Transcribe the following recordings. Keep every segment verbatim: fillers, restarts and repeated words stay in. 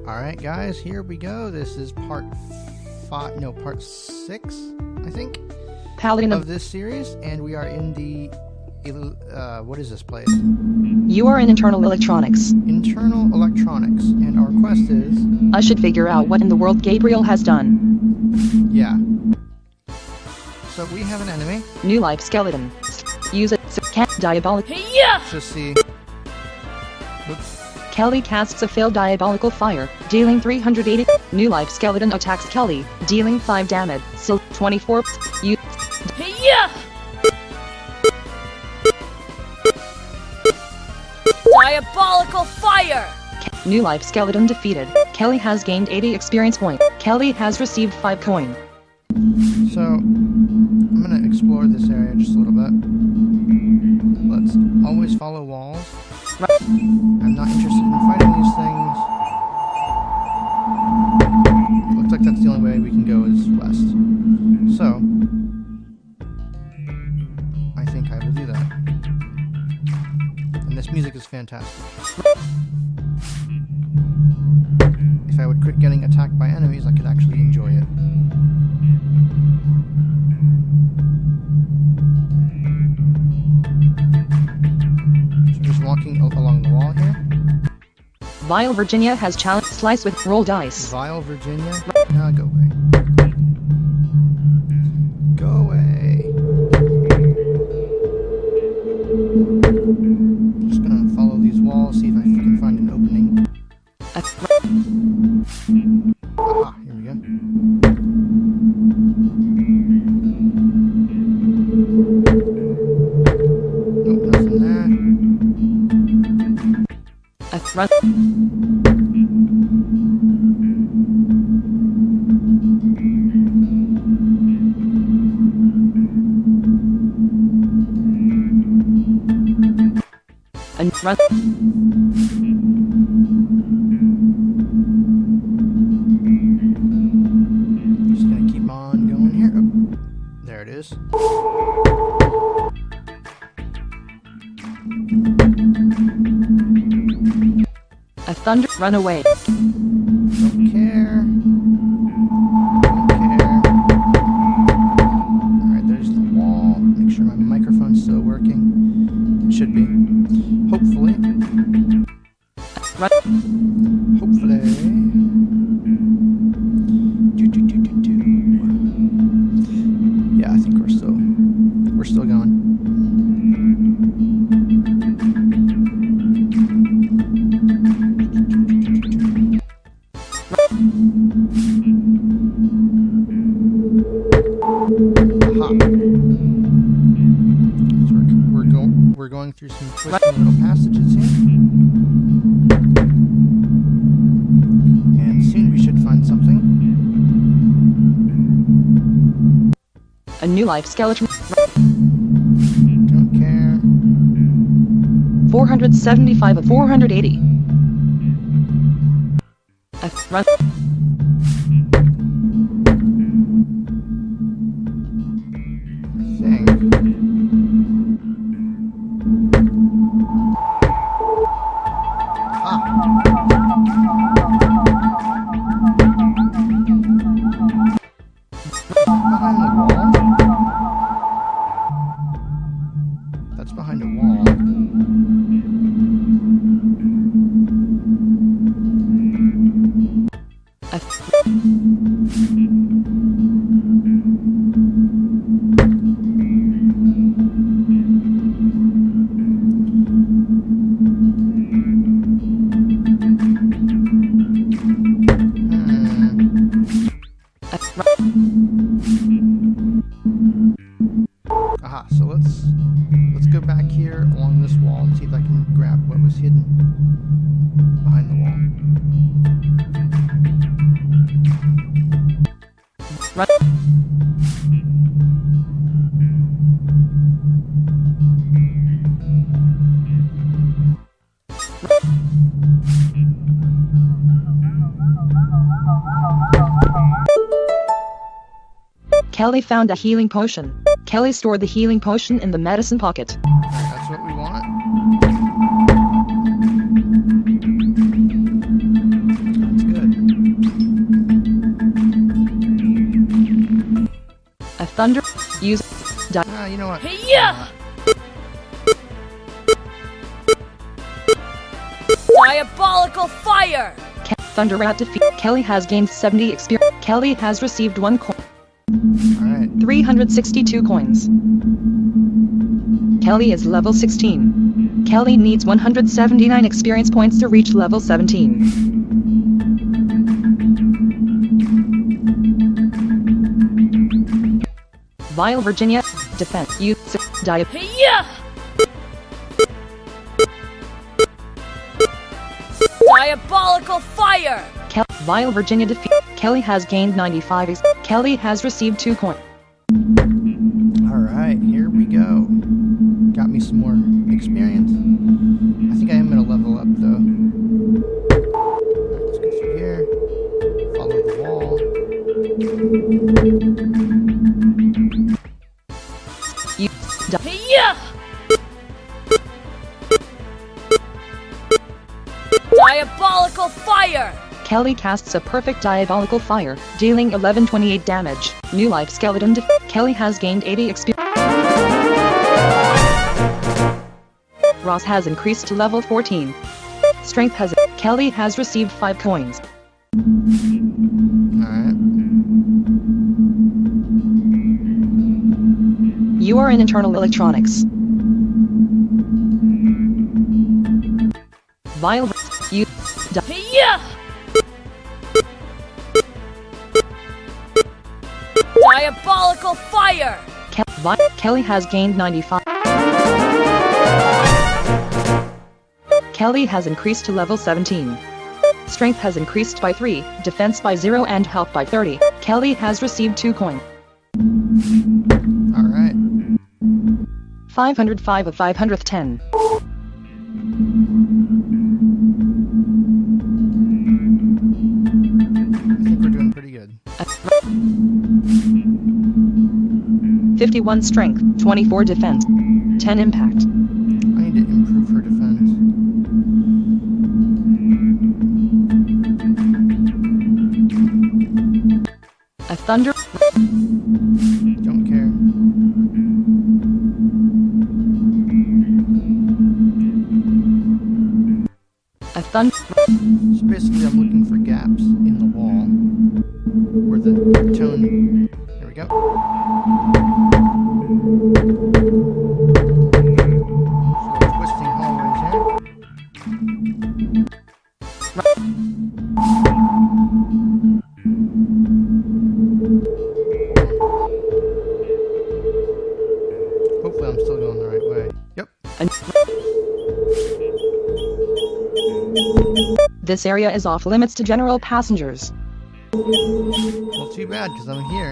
Alright guys, here we go. This is part five, no, part six, I think, Paladin of this series, and we are in the, uh, what is this place? You are in internal electronics. Internal electronics, and our quest is... I should figure out what in the world Gabriel has done. Yeah. So we have an enemy. New life skeleton. Use it. Cat diabolic. Yeah. Just see... Oops. Kelly casts a failed diabolical fire, dealing three hundred eighty. New life skeleton attacks Kelly, dealing five damage. So twenty-four. You. Yeah. Diabolical fire. New life skeleton defeated. Kelly has gained eighty experience point. Kelly has received five coin. So, I'm gonna explore this area just a little bit. Let's always follow walls. I'm not interested in fighting these things. Looks like that's the only way we can go is west. So, I think I will do that. And this music is fantastic. If I would quit getting attacked by enemies, I could actually enjoy it. Walking along the wall here. Vile Virginia has challenged Slice with roll dice. Vile Virginia? Nah, go away. Go away. Just gonna follow these walls, see if I can find an opening. Aha, here we go. Nope, nothing there. A run. And run. Just gonna keep on going here. Oh, there it is. A thunder run away. Don't care. Don't care. Alright, there's the wall. Make sure my microphone's still working. It should be. Hopefully. Run. Hopefully. Do, do, do, do, do. Yeah, I think we're still we're still going. We're going through some twisty little passages here. And soon we should find something. A new life skeleton. Don't care. four hundred seventy-five of four hundred eighty. A run. Thing. Behind the wall? That's behind a wall. A Aha, so let's let's go back here along this wall and see if I can grab what was hidden behind the wall. run. Kelly found a healing potion. Kelly stored the healing potion in the medicine pocket. Alright, that's what we want. That's good. thunder. Use. Di Ah, you know what? Yeah! Diabolical fire! Ke Thunder Rat defeat. Kelly has gained seventy experience. Kelly has received one coin. Alright. three hundred sixty-two coins. Kelly is level sixteen. Kelly needs one hundred seventy-nine experience points to reach level seventeen. Vile Virginia. Defense. Use. Di Yeah! Diabolical fire! Kel Vile Virginia defeat. Kelly has gained ninety-five ex Kelly has received two coins. Alright, here we go. Got me some more experience. I think I am gonna level up though. Alright, let's go through here. Follow the wall. You. Di Yeah! Diabolical fire! Kelly casts a perfect diabolical fire, dealing eleven twenty-eight damage. New life skeleton def Kelly has gained eighty experience. Ross has increased to level fourteen. Strength has. Kelly has received five coins. Alright. You are in internal electronics. Vile. You. Di Yeah! Diabolical fire! Ke Vi Kelly has gained ninety-five. Kelly has increased to level seventeen. Strength has increased by three, defense by zero and health by thirty. Kelly has received two coins. Alright. five hundred five of five hundred ten. I think we're doing pretty good. fifty-one strength, twenty-four defense, ten impact. I need to improve her defense. A thunder. Don't care. A thunder. So basically I'm looking for gaps in the wall where the tone... There we go. So twisting hallways here. Hopefully I'm still going the right way. Yep. And this area is off limits to general passengers. Well, too bad, because I'm here.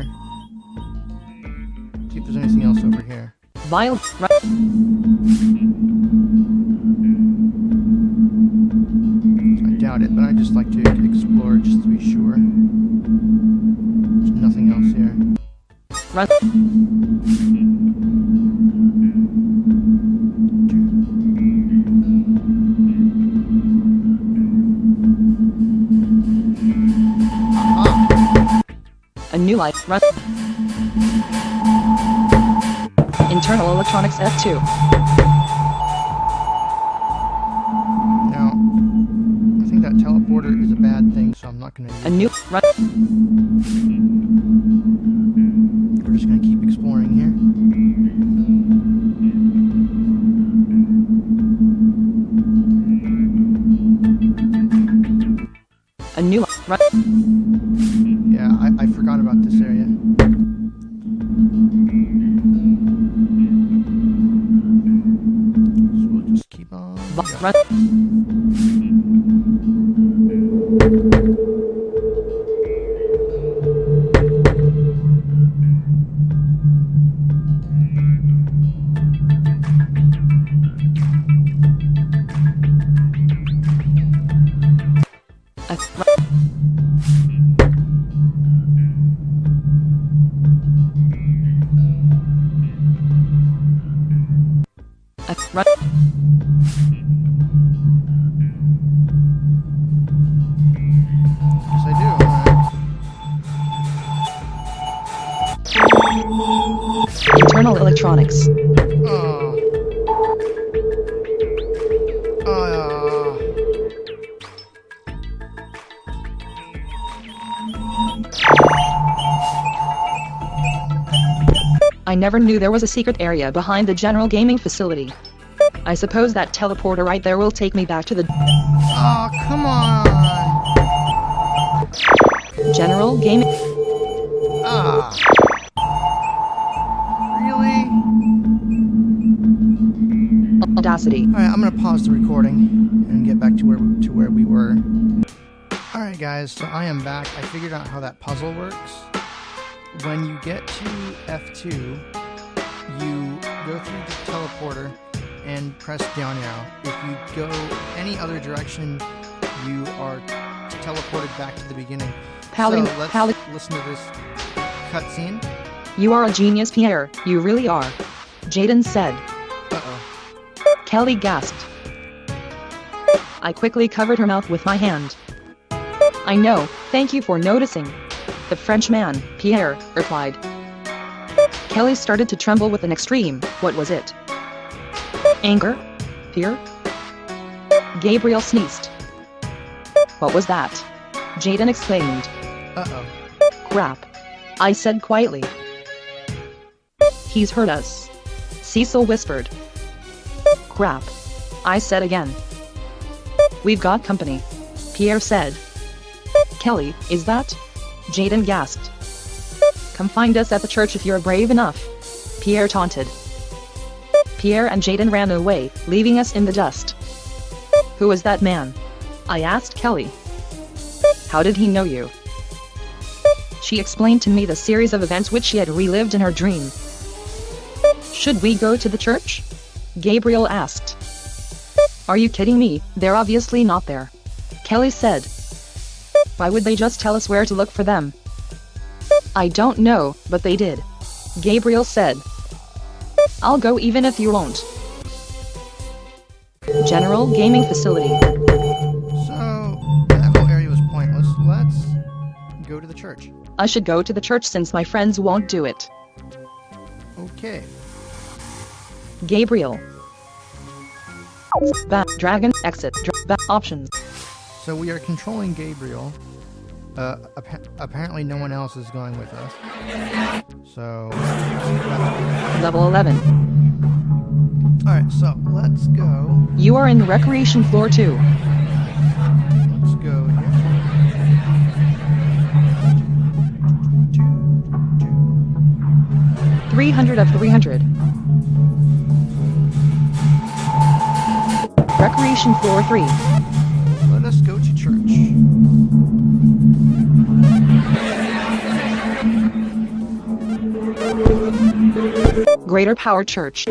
See if there's anything else over here. Vile. I doubt it, but I just like to explore just to be sure. There's nothing else here. Run. A new life. Run. Internal electronics F two. Now, I think that teleporter is a bad thing, so I'm not going to use A new. Run. it. We're just going to keep exploring here. A new. Run. Yeah, I, I forgot about this area. So we'll just keep on. Vi- going. Run. A. Run. A. Run. General Electronics. Oh. Oh. I never knew there was a secret area behind the general gaming facility. I suppose that teleporter right there will take me back to the Oh, come on. general gaming. Ah. Really? Audacity. Alright, I'm gonna pause the recording and get back to where to where we were. Alright guys, so I am back. I figured out how that puzzle works. When you get to F two, you go through the teleporter and press down arrow. If you go any other direction, you are teleported back to the beginning. Pally, so let's Pally. listen to this cutscene. You are a genius, Pierre. You really are. Jaden said. Uh-oh. Kelly gasped. I quickly covered her mouth with my hand. I know, thank you for noticing. The Frenchman, Pierre, replied. Kelly started to tremble with an extreme, what was it? Anger? Fear? Gabriel sneezed. What was that? Jaden exclaimed. Uh-oh. Crap. I said quietly. He's hurt us. Cecil whispered. Crap. I said again. We've got company. Pierre said. Kelly, is that? Jaden gasped. Come find us at the church if you're brave enough. Pierre taunted. Pierre and Jaden ran away, leaving us in the dust. Who was that man? I asked Kelly. How did he know you? She explained to me the series of events which she had relived in her dream. Should we go to the church? Gabriel asked. Are you kidding me? They're obviously not there. Kelly said. Why would they just tell us where to look for them? I don't know, but they did. Gabriel said. I'll go even if you won't. General gaming facility. So, that whole area was pointless. Let's go to the church. I should go to the church since my friends won't do it. Okay. Gabriel. Back, dragon, exit, dra back, options. So we are controlling Gabriel. Uh, appa apparently no one else is going with us. So... Level eleven. Alright, so let's go. You are in recreation floor two. Let's go here. three hundred of three hundred. Recreation floor three. Let us go to church. Greater Power Church.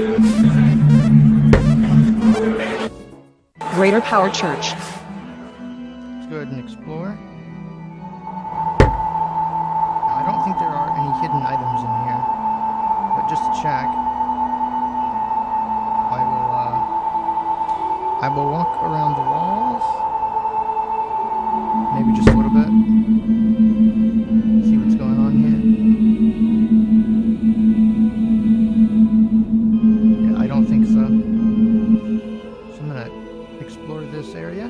Greater Power Church. Let's go ahead and explore. Now, I don't think there are any hidden items in here, but just to check, I will, uh, I will walk around the walls, maybe just a little bit, see what's going on here. Yeah, I don't think so. So I'm gonna explore this area.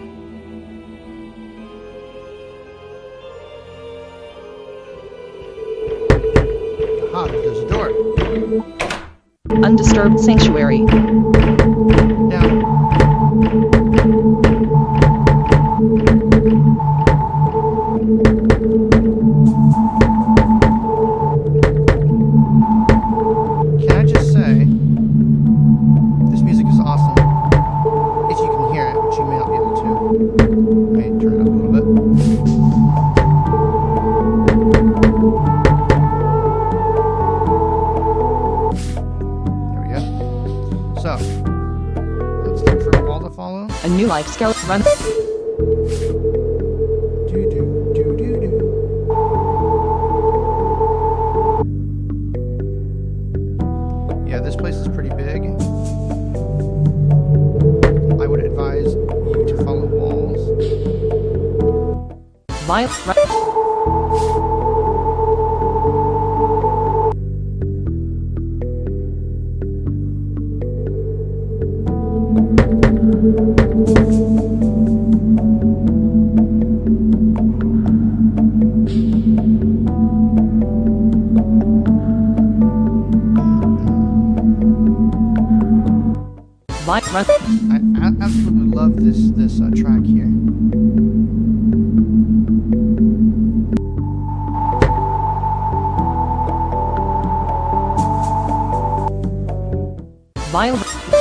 Ah, there's a door. Undisturbed sanctuary. Down. Can I just say, this music is awesome. If you can hear it, which you may not be able to. Let me turn it up a little bit. There we go. So, let's look for a wall to follow. A new life skeleton run. Do do do do do. Yeah, this place is pretty big. I would advise you to follow walls. Violet run. Run. I a- absolutely love this this uh, track here. Vile.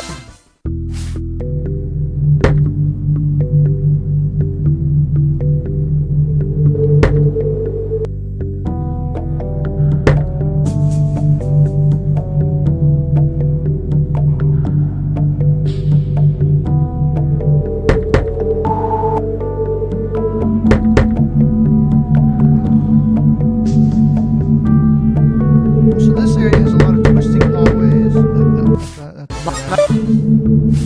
So this area has a lot of twisting hallways. That, that, that's bad.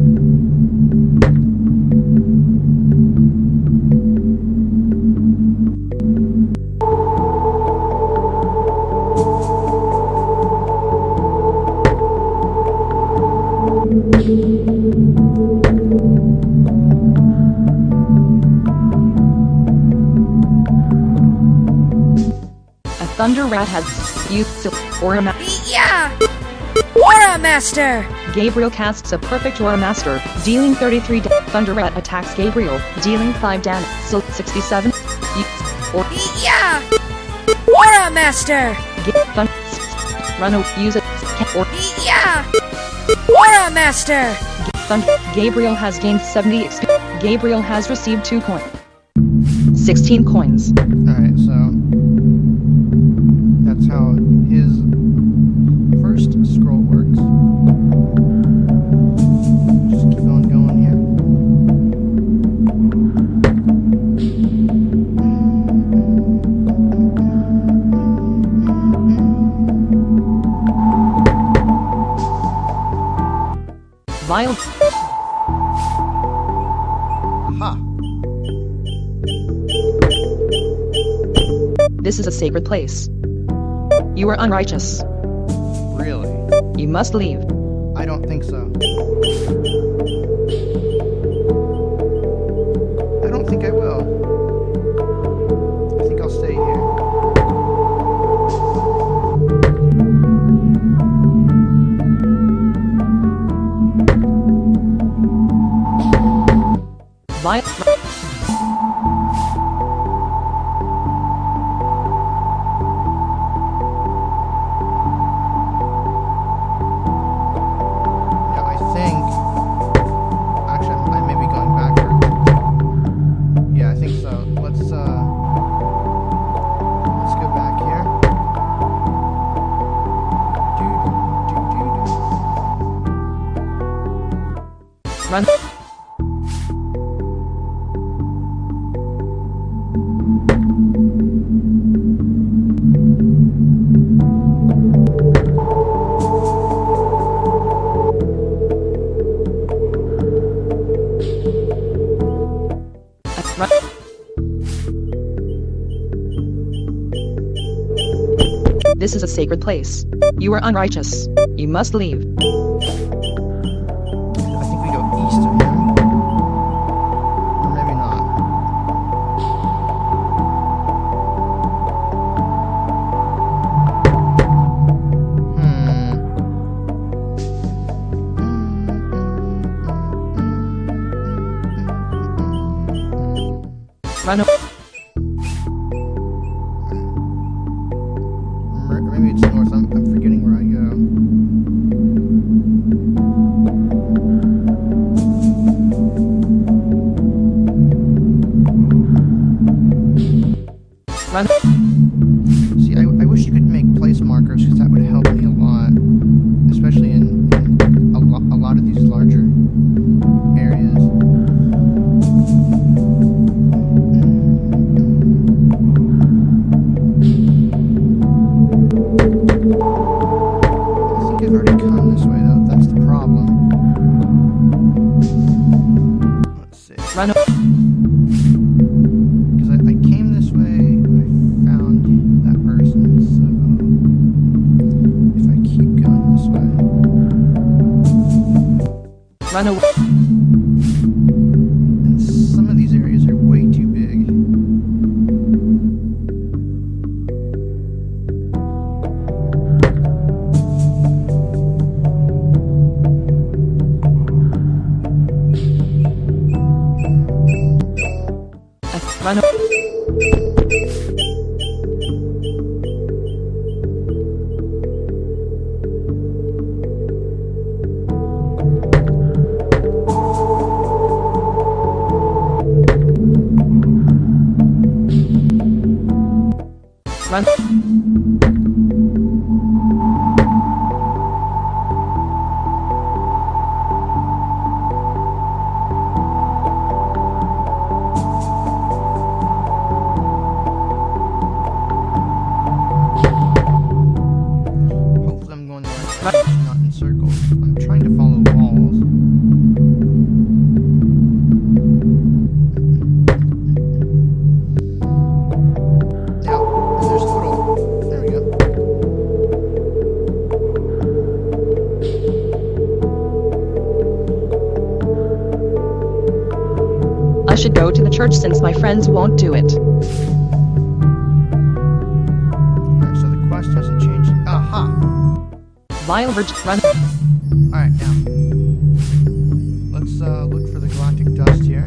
A Thunder Rat has used Aura Ma- Yeah! Aura Master! Gabriel casts a perfect Aura Master, dealing thirty-three damage. Thunder Rat attacks Gabriel, dealing five damage. So sixty-seven. Or Yeah! Aura Master! Thunder. Run away. Use it. Or Yeah! Aura Master! Thunder. Gabriel has gained seventy X P. Gabriel has received two coins. sixteen coins. Alright, so that's how his first scroll works. Just keep on going here. Vile. Ha! This is a sacred place. You are unrighteous. Really? You must leave. I don't think so. I don't think I will. I think I'll stay here. Vile. Yeah, I think. Actually, I may be going backwards. Yeah, I think so. Let's uh, let's go back here. Do, do, do, do. Run. Run. This is a sacred place. You are unrighteous. You must leave. I think we go east of him. Or maybe not. Hmm. Run. Or maybe it's north. I'm, I'm forgetting where I go. Run. See, I, I wish you could make place markers because that would help me a lot, especially in, in a, lo- a lot of these larger areas. I think I've already come this way though. That's the problem. Let's see. Run. Because I, I came this way, I found that person, so if I keep going this way. Run away. And some of these areas are way too big. Run. Hopefully I'm going the right direction, not in circles. I'm trying to follow walls. Now, there's a little... There we go. I should go to the church since my friends won't do it. Alright, so the quest hasn't changed. Aha! Vile Virgin. Run. Alright, now. Let's uh, look for the galactic dust here.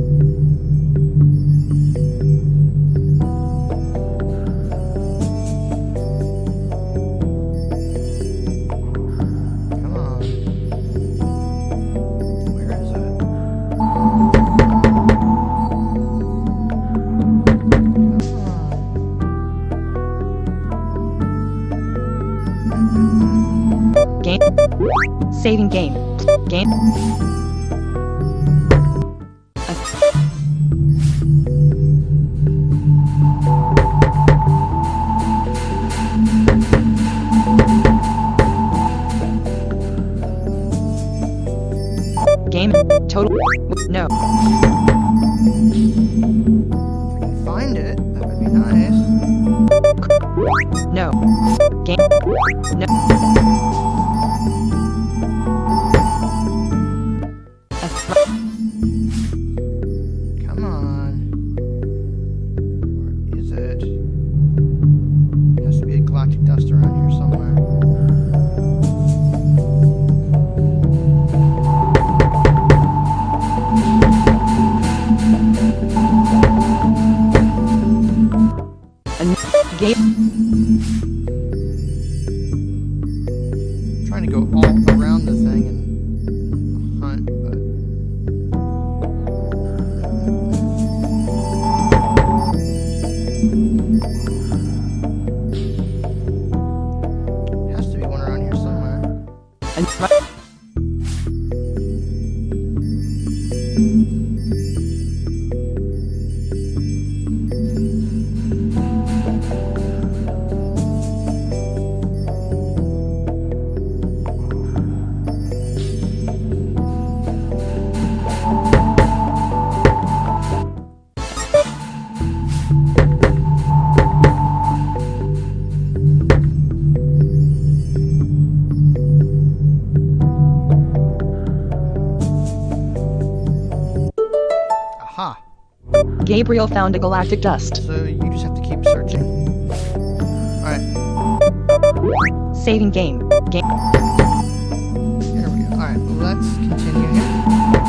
Come on. Where is it? Game. Saving game. Game. Game. Total. No. If I can find it, that would be nice. No. Game. No. Come on. Where is it? Has to be a galactic dust around here somewhere. And game. I'm trying to go all around the thing and hunt, but has to be one around here somewhere. And Aha! Gabriel found a galactic dust. So you just have to keep searching. Alright, Saving game. Game. here we go. Alright, let's continue here.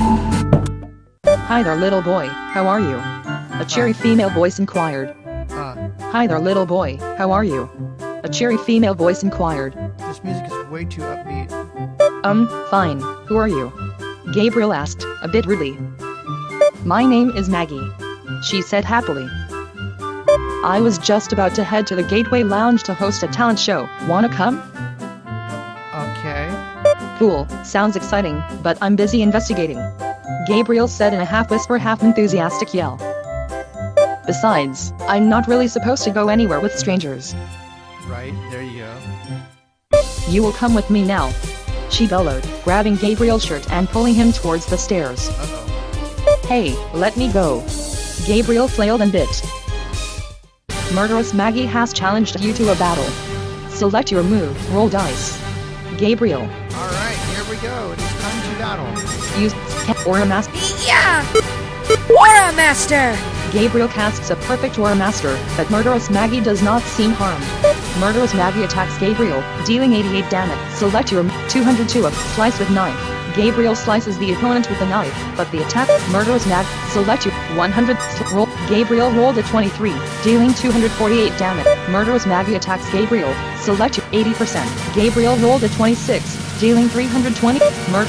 Hi there, little boy. How are you? A cheery female voice inquired. Uh, Hi there, little boy. How are you? A cheery female voice inquired. this music is way too upbeat. Um, fine. Who are you? Gabriel asked, a bit rudely. My name is Maggie, she said happily. I was just about to head to the Gateway Lounge to host a talent show. Wanna come? Okay. Cool, sounds exciting, but I'm busy investigating. Gabriel said in a half-whisper, half-enthusiastic yell. Besides, I'm not really supposed to go anywhere with strangers. Right, there you go. You will come with me now, she bellowed, grabbing Gabriel's shirt and pulling him towards the stairs. Uh-oh. Hey, let me go. Gabriel flailed and bit. Murderous Maggie has challenged you to a battle. Select your move, roll dice. Gabriel. Alright, here we go. It is time to battle. Use Aura Master. Yeah! Aura Master! Gabriel casts a perfect Aura Master, but Murderous Maggie does not seem harmed. Murderous Maggie attacks Gabriel, dealing eighty-eight damage. Select your two hundred two of slice with knife. Gabriel slices the opponent with a knife, but the attack, Murderous Mag, select your one hundred, roll, Gabriel rolled a twenty-three, dealing two hundred forty-eight damage. Murderous Maggie attacks Gabriel. Select eighty percent. Gabriel rolled a twenty-six, dealing three hundred twenty. Mur.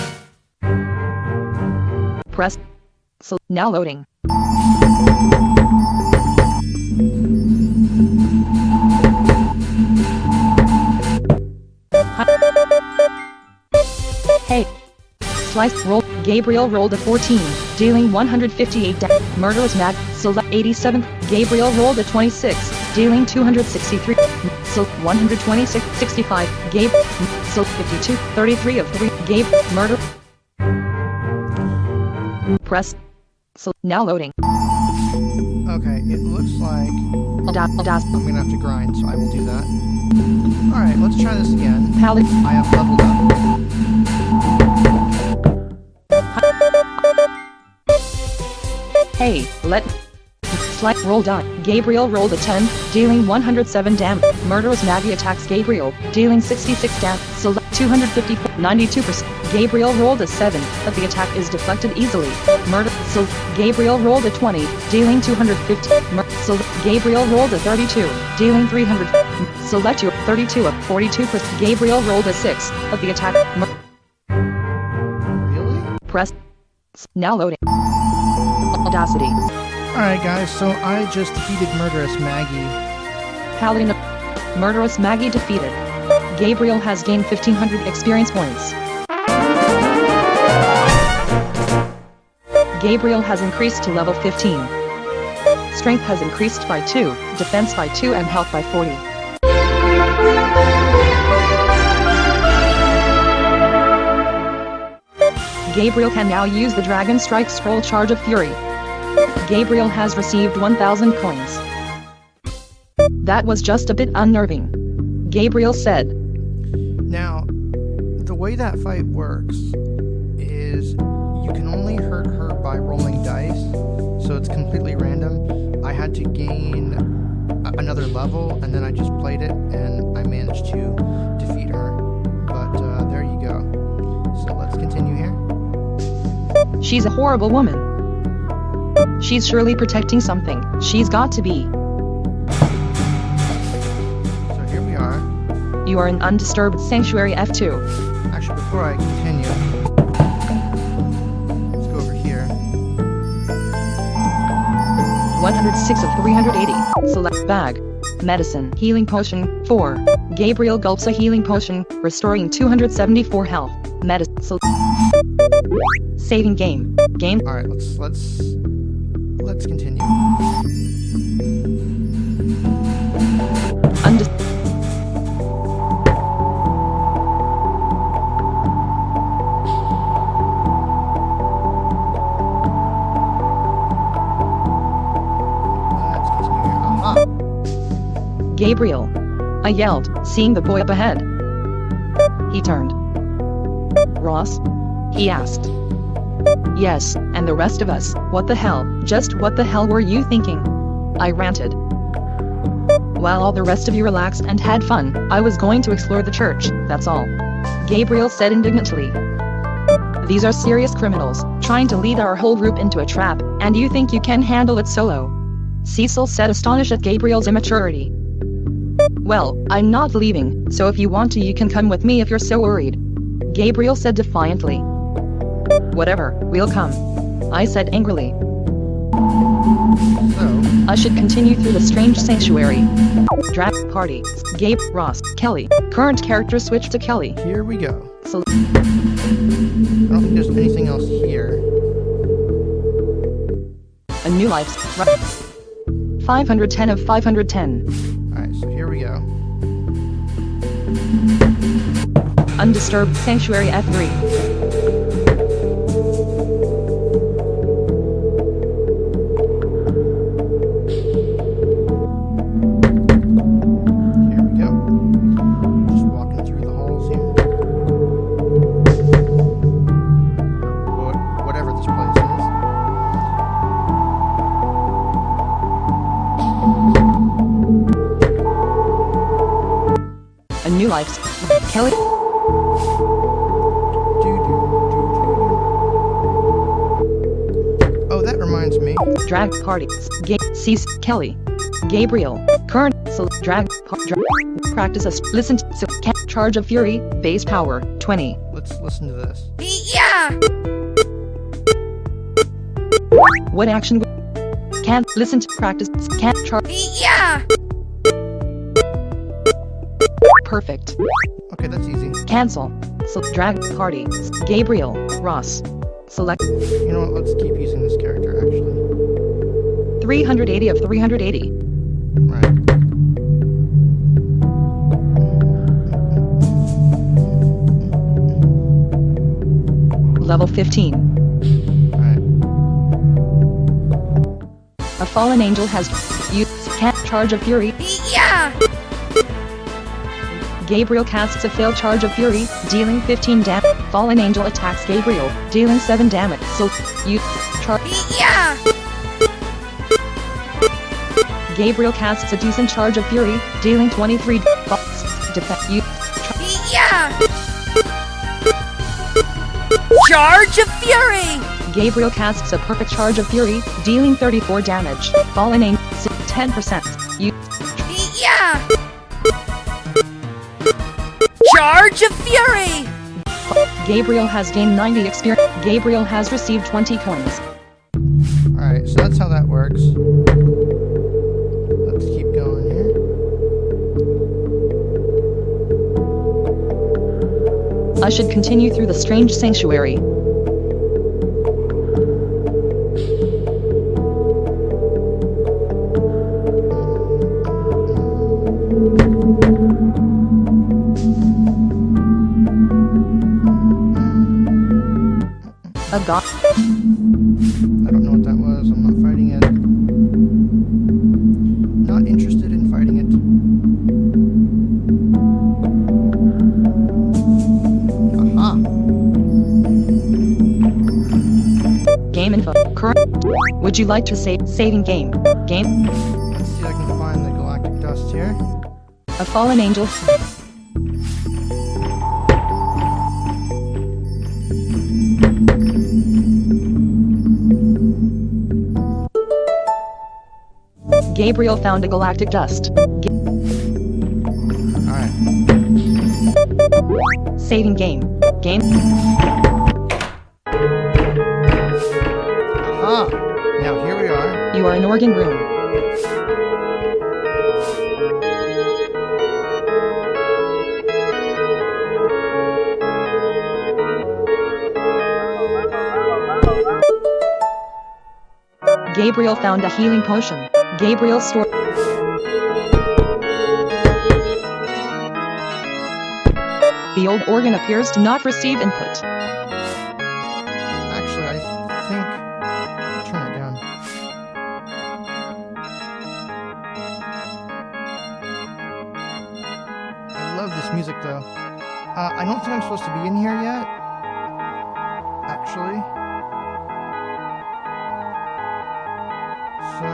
Press. So now loading. Hey. Slice roll. Gabriel rolled a fourteen, dealing one hundred fifty-eight damage. Murderous Mag. Select eighty-seven. Gabriel rolled a twenty-six, dealing two hundred sixty-three. So one hundred twenty-six, sixty-five. Gabe. So fifty-two, thirty-three of three. Gabe. Murder. Press. So now loading. Okay, it looks like Da, da. I'm gonna have to grind, so I will do that. Alright, let's try this again. Palette. I have leveled up. Hey, let. Slight roll die. Gabriel rolled a ten, dealing one hundred seven damage. Murderous Maggie attacks Gabriel, dealing sixty-six damage. Select two hundred fifty, ninety-two percent. Gabriel rolled a seven, but the attack is deflected easily. Murder. So Gabriel rolled a twenty, dealing two hundred fifty. Mur so Gabriel rolled a thirty-two, dealing three hundred. Select your thirty-two of forty-two percent. Gabriel rolled a six, but the attack. Mur Really? Press. Now loading. Audacity. Alright guys, so I just defeated Murderous Maggie. Paladin. Murderous Maggie defeated. Gabriel has gained fifteen hundred experience points. Gabriel has increased to level fifteen. Strength has increased by two, defense by two and health by forty. Gabriel can now use the Dragon Strike Scroll Charge of Fury. Gabriel has received one thousand coins. That was just a bit unnerving. Gabriel said. Now, the way that fight works is you can only hurt her by rolling dice, so it's completely random. I had to gain a another level, and then I just played it, and I managed to defeat her. But uh, there you go. So let's continue here. She's a horrible woman. She's surely protecting something. She's got to be. So here we are. You are in undisturbed Sanctuary F two. Actually, before I continue, let's go over here. one hundred six of three hundred eighty. Select bag. Medicine. Healing potion. four. Gabriel gulps a healing potion, restoring two hundred seventy-four health. Medicine. So saving game. Game. All right, let's let's let's continue. Undis Let's continue here. Aha! Gabriel. I yelled, seeing the boy up ahead. He turned. Ross? He asked. Yes, and the rest of us, what the hell, just what the hell were you thinking? I ranted. While all the rest of you relaxed and had fun, I was going to explore the church, that's all. Gabriel said indignantly. These are serious criminals, trying to lead our whole group into a trap, and you think you can handle it solo? Cecil said, astonished at Gabriel's immaturity. Well, I'm not leaving, so if you want to you can come with me if you're so worried. Gabriel said defiantly. Whatever, we'll come. I said angrily. So, I should continue through the strange sanctuary. Drag party. Gabe, Ross, Kelly. Current character switch to Kelly. here we go. So I don't think there's anything else here. a new life's five hundred ten of five hundred ten. Alright, so here we go. Undisturbed Sanctuary F three. Here we go. Just walking through the halls here. Or whatever this place is. A new life's Kelly. Do, do, do, do, do. Oh, that reminds me. drag party. Ga Cease Kelly. Gabriel. Current. So drag. Dra practice. Us. Listen. To, so, can, charge of fury. Base power. twenty. Let's listen to this. Yeah! What action? Can't listen to practice. Can't charge. Yeah! Perfect. Okay, that's easy. Cancel. So drag party. Gabriel. Ross. Select. You know what? Let's keep using this character actually. three hundred eighty of three hundred eighty. Right. Level fifteen. Alright. A fallen angel has used can't charge of fury. Yeah! Gabriel casts a failed charge of fury, dealing fifteen damage. Fallen angel attacks Gabriel, dealing seven damage. So you charge. Yeah! Gabriel casts a decent charge of fury, dealing twenty-three defense. You Yeah! Charge of Fury! Gabriel casts a perfect charge of fury, dealing thirty-four damage. Fallen angel ten percent. You Yeah! Charge of Fury! Gabriel has gained ninety experience. Gabriel has received twenty coins. Alright, so that's how that works. Let's keep going here. I should continue through the strange sanctuary. A god. I don't know what that was. I'm not fighting it. Not interested in fighting it. Aha! Game info. Current. Would you like to save saving game? Game. Let's see if I can find the galactic dust here. A fallen angel. Gabriel found a galactic dust. Ga Alright. saving game. Game. Aha! Now here we are. You are in Organ Room. Gabriel found a healing potion. Gabriel store. The old organ appears to not receive input. Actually, I think... I'll turn it down. I love this music, though. Uh, I don't think I'm supposed to be in here yet. Actually. So...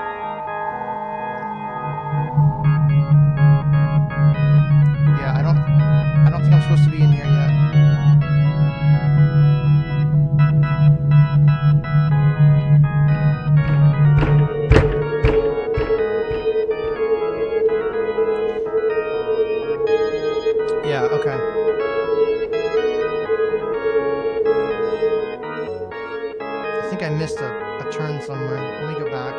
Yeah, I don't... I don't think I'm supposed to be in here yet. Yeah, okay. I think I missed a, a turn somewhere. Let me go back.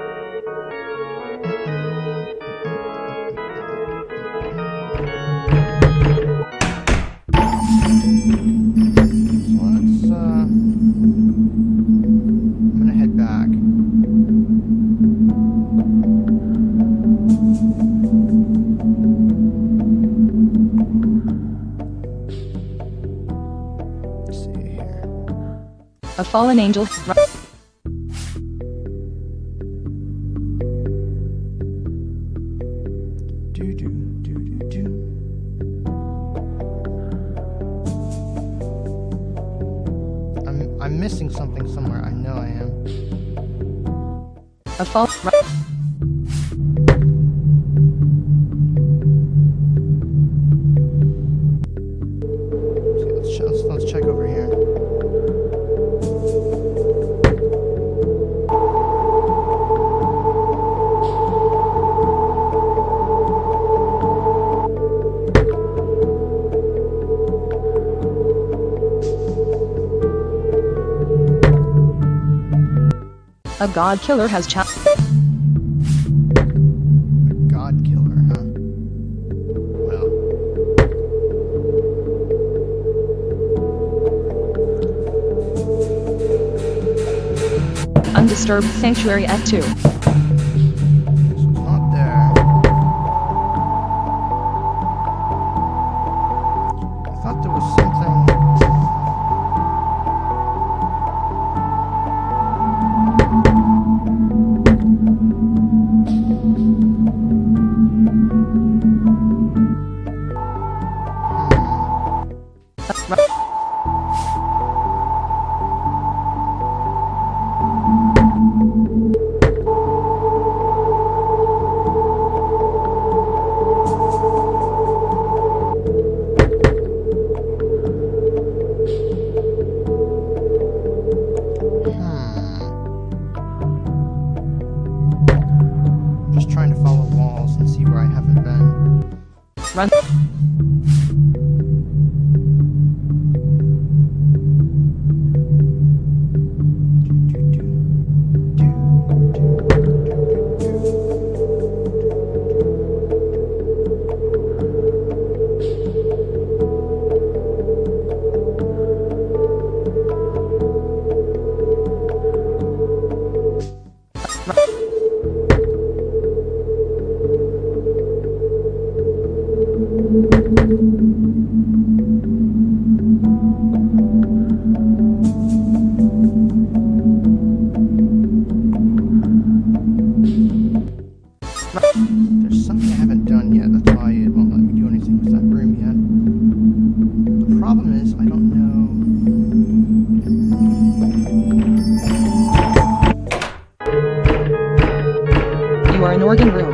So let's, uh... I'm gonna head back. Let's see here. A fallen angel. Do do do do do. I'm I'm missing something somewhere. I know I am. A fall. Okay, let's, ch- let's let's check over here. A god killer has cha- A god killer, huh? Well. Undisturbed Sanctuary F two. This was not there. I thought there was something. Just trying to follow walls and see where I haven't been. Run. There's something I haven't done yet, that's why it won't let me do anything with that room yet. The problem is, I don't know... You are in organ room.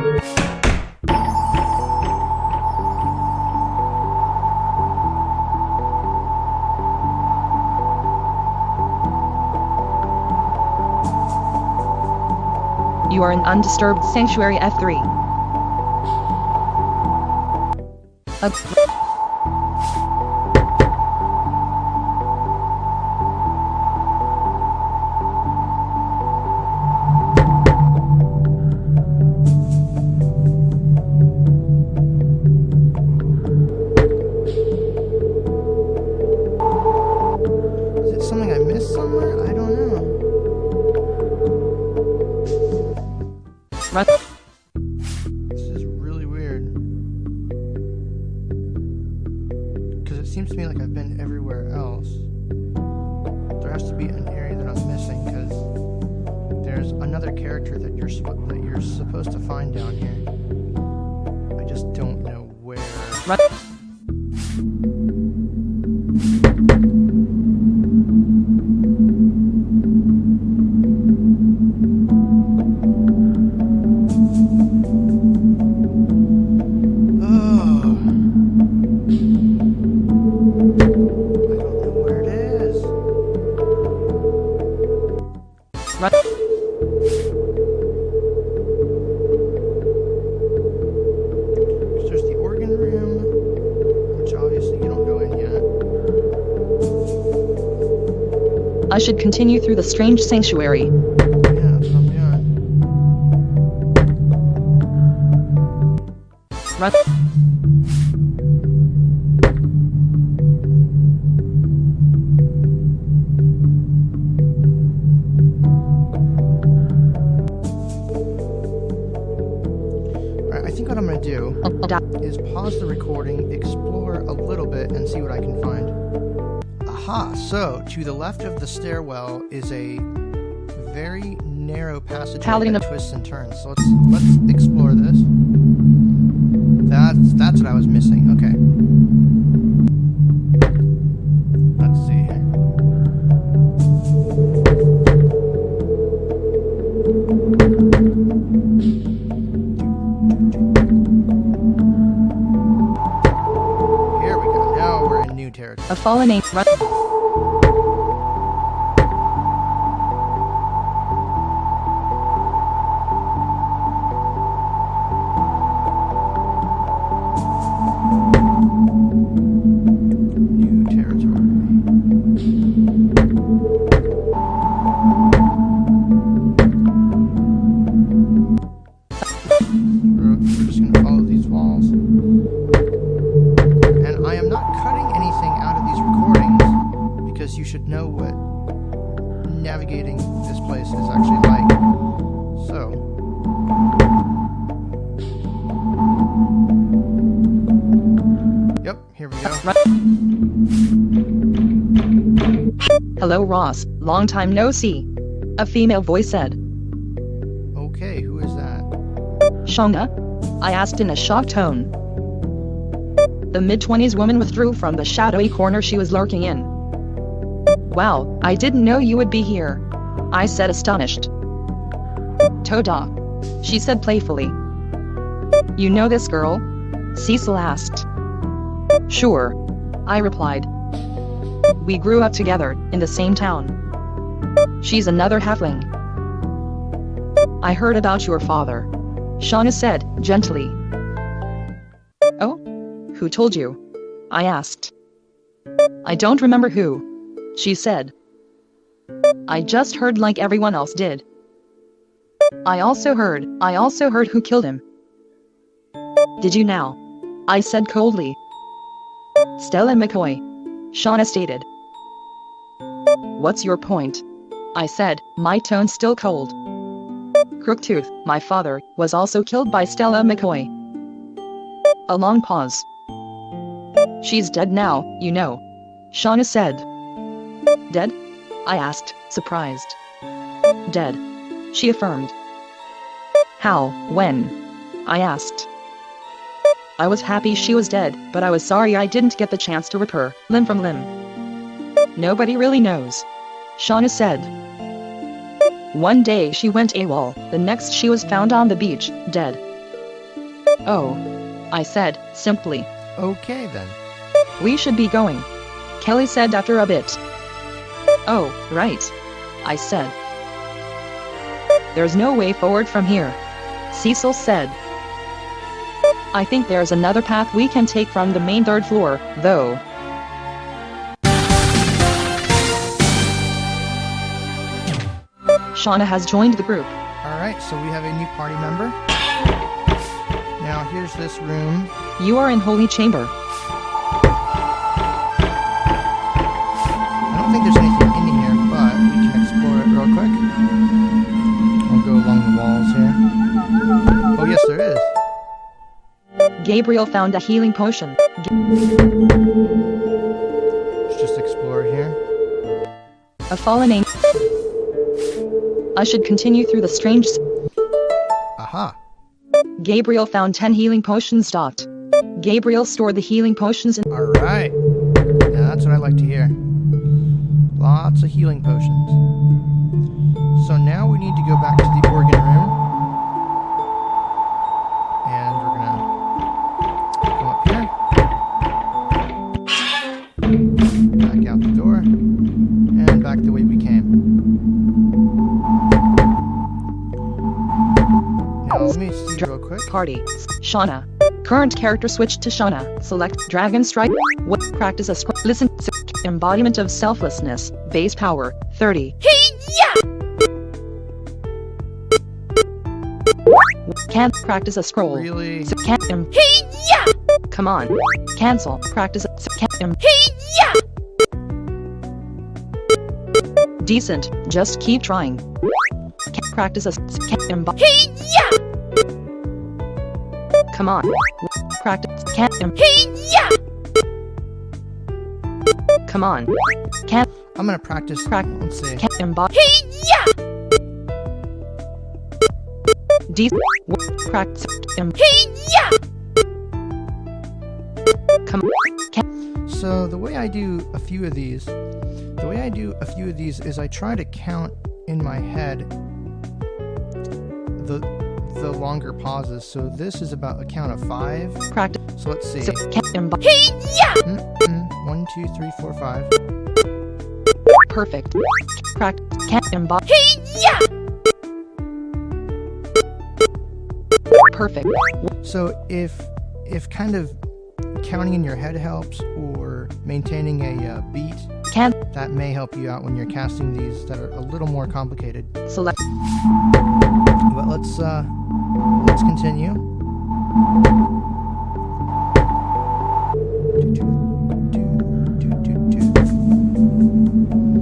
You are in undisturbed Sanctuary F three. A Is it something I missed somewhere? I don't know. run. This is really weird. Because it seems to me like I've been everywhere else. There has to be an area that I'm missing, because there's another character that you're suppo- that you're supposed to find down here. I just don't know where. Run. Run. There's the organ room, which obviously you don't go in yet. I should continue through the strange sanctuary. Yeah, that's what I'm doing. Run. I think what I'm going to do is pause the recording, explore a little bit, and see what I can find. Aha! So, to the left of the stairwell is a very narrow passage that twists and turns. So let's let's explore this. That's that's what I was missing. Okay. Let's see here. A fallen ape. Run. New territory. should know what navigating this place is actually like. So, yep, here we go. Hello, Ross. Long time no see. A female voice said. Okay, who is that? Shauna? I asked in a shocked tone. The mid-twenties woman withdrew from the shadowy corner she was lurking in. Wow, I didn't know you would be here, I said, astonished. Toda, she said playfully. You know this girl? Cecil asked. Sure, I replied. We grew up together, in the same town. She's another halfling. I heard about your father, Shauna said, gently. Oh? Who told you? I asked. I don't remember who, she said. I just heard like everyone else did. I also heard, I also heard who killed him. Did you now? I said coldly. Stella McCoy, Shauna stated. What's your point? I said, my tone still cold. Crooktooth, my father, was also killed by Stella McCoy. A long pause. She's dead now, you know, Shauna said. Dead? I asked, surprised. Dead, she affirmed. How, when? I asked. I was happy she was dead, but I was sorry I didn't get the chance to rip her, limb from limb. Nobody really knows, Shauna said. One day she went AWOL, the next she was found on the beach, dead. Oh, I said, simply. Okay then. We should be going, Kelly said after a bit. Oh, right, I said. There's no way forward from here, Cecil said. I think there's another path we can take from the main third floor, though. Shauna has joined the group. Alright, so we have a new party member. Now here's this room. You are in Holy Chamber. I don't think there's anything in here, but we can explore it real quick. I'll go along the walls here. Oh yes, there is. Gabriel found a healing potion. Let's just explore here. A fallen angel. I should continue through the strange... Aha. Gabriel found ten healing potions. Dot. Gabriel stored the healing potions in... Alright. Now that's what I like to hear. Lots of healing potions. So now we need to go back to the organ room. And we're gonna go up here. Back out the door. And back the way we came. Now let me see real quick. Party. Shauna. Current character switched to Shauna. Select Dragon Strike. What practice a scroll. Listen. Embodiment of selflessness. Base power. thirty. Hey-ya! Can't practice a scroll. Really? Can't. Em- Hey-ya! Come on. Cancel. Practice a. Can't. Em- Hey-ya! Decent. Just keep trying. Can't practice a. Can't. Embo- Hey-ya! Come on. Practice. Can't. Em- Hey-ya! Come on. Can't. I'm gonna practice. Prac- Let's see. Can't. Embo- Hey-ya! Decent. Practice. Em- Hey-ya! Come on. Can't. So the way I do a few of these, the way I do a few of these is I try to count in my head the the longer pauses. So this is about a count of five. Practice. So let's see. So can't. Embo- Hey-ya! Mm-mm. One, two, three, four, five. Perfect. Practice. Can't. Embo- Hey-ya! Perfect. So if if kind of counting in your head helps, or maintaining a uh, beat, Can't. that may help you out when you're casting these that are a little more complicated. Select. But let's uh let's continue. Do, do, do, do, do, do.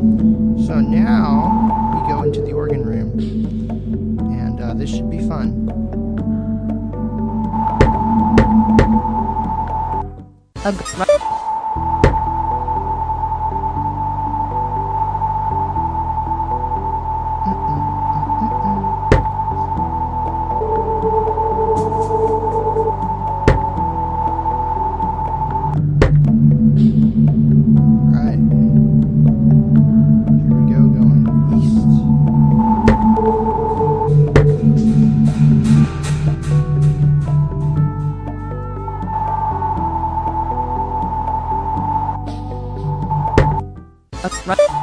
A g- ri- Right. Here we go, going east. a ri-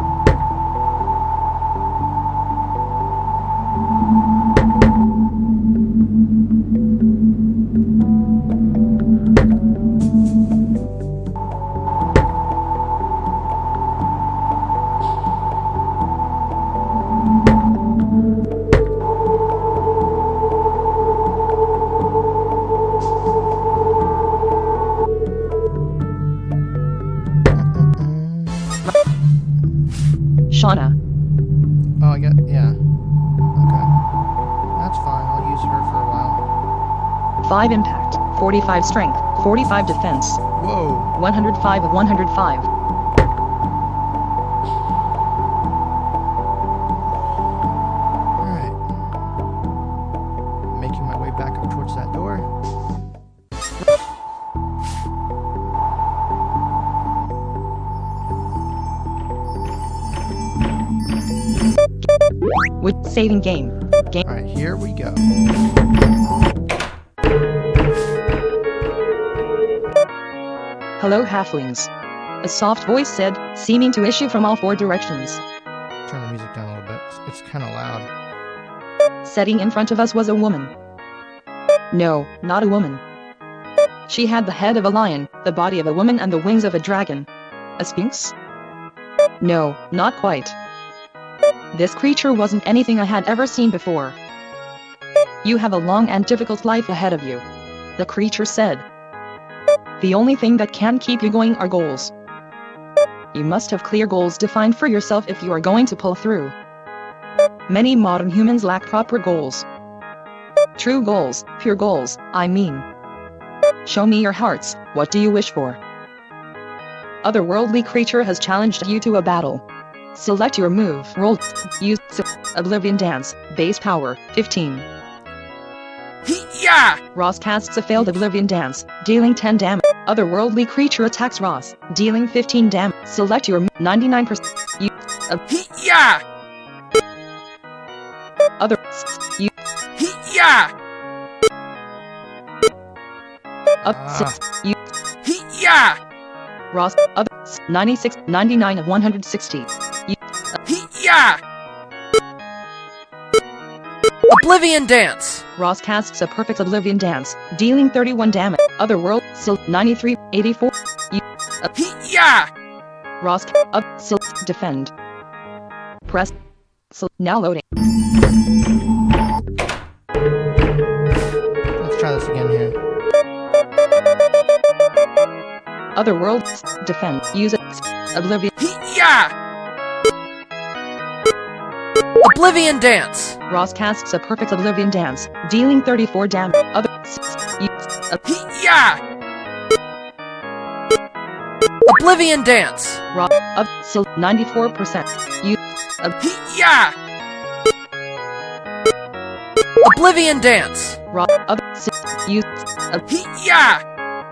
Shauna. Oh, I got, yeah. Okay. That's fine, I'll use her for a while. five impact, forty-five strength, forty-five defense, Whoa! one hundred five of one hundred five. Alright. Making my way back up towards that door. With saving game. Game. Alright, here we go. Hello, halflings. A soft voice said, seeming to issue from all four directions. Turn the music down a little bit. It's, it's kind of loud. Sitting in front of us was a woman. No, not a woman. She had the head of a lion, the body of a woman, and the wings of a dragon. A sphinx? No, not quite. This creature wasn't anything I had ever seen before. You have a long and difficult life ahead of you, the creature said. The only thing that can keep you going are goals. You must have clear goals defined for yourself if you are going to pull through. Many modern humans lack proper goals. True goals, pure goals, I mean. Show me your hearts, what do you wish for? Otherworldly creature has challenged you to a battle. Select your move, roll, use, Oblivion Dance, base power, fifteen. Yeah! Ross casts a failed Oblivion Dance, dealing ten damage. Otherworldly creature attacks Ross, dealing fifteen damage. Select your ninety-nine percent. You, uh, Yeah! other, you, Yeah! up, Ah. six, you, Yeah! Ross, other, ninety-six, ninety-nine of one hundred sixty. You, Yeah! Oblivion Dance! Ross casts a perfect Oblivion Dance, dealing thirty-one damage. Otherworld, Sil, ninety-three, eighty-four. You, uh, Yeah! Ross, up, Sil, defend. Press. Sil, now loading. Let's try this again here. Otherworld, defend. Use it. Oblivion. Yeah! Oblivion Dance! Ross casts a perfect Oblivion Dance, dealing thirty-four damage. Other. You, uh, Yeah! Oblivion Dance! Ross, up, Sil, ninety-four percent. You, uh, Yeah! Oblivion Dance! Ross, other, Sil, use, uh, Yeah!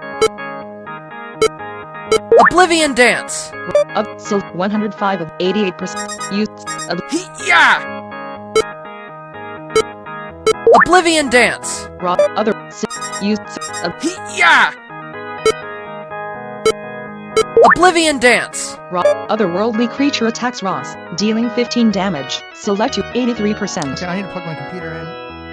Oblivion Dance! up, Sil, one hundred five of eighty-eight percent. Use, uh, Yeah! Oblivion Dance! Ross, other, Sil, use, uh, Yeah! Oblivion Dance! Ross, otherworldly creature attacks Ross, dealing fifteen damage. Select you, eighty-three percent. Okay, I need to plug my computer in.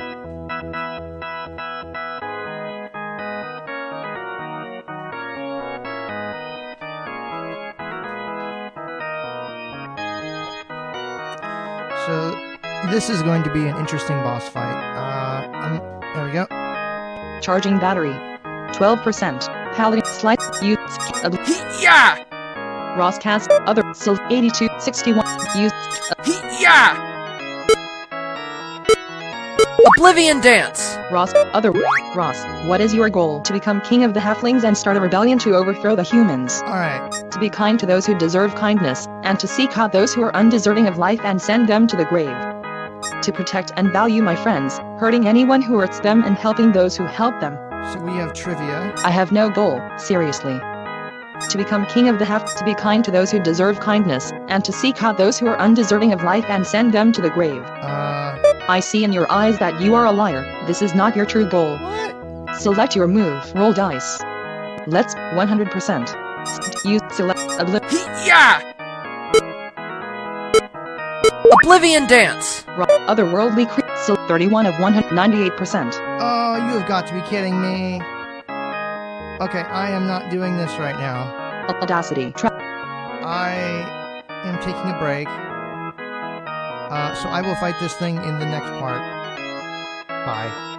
So, this is going to be an interesting boss fight. Uh, I'm, there we go. Charging battery. twelve percent. Paladin, slice, use, uh, Yeah! Ross cast, other, Sil, eighty-two, sixty-one. Use, uh, Yeah! Oblivion Dance! Ross, other Ross, what is your goal? To become king of the halflings and start a rebellion to overthrow the humans. Alright. To be kind to those who deserve kindness, and to seek out those who are undeserving of life and send them to the grave. To protect and value my friends, hurting anyone who hurts them and helping those who help them. So we have trivia. I have no goal, seriously. To become king of the half, to be kind to those who deserve kindness, and to seek out those who are undeserving of life and send them to the grave. Uh, I see in your eyes that you are a liar. This is not your true goal. what? Select your move. Roll dice. Let's one hundred percent. You select obli- Yeah! Oblivion Dance! ro- otherworldly cre- so thirty-one of one hundred ninety-eight percent. Oh, you have got to be kidding me. Okay, I am not doing this right now. Audacity. Tra- I am taking a break. Uh, so I will fight this thing in the next part. Bye.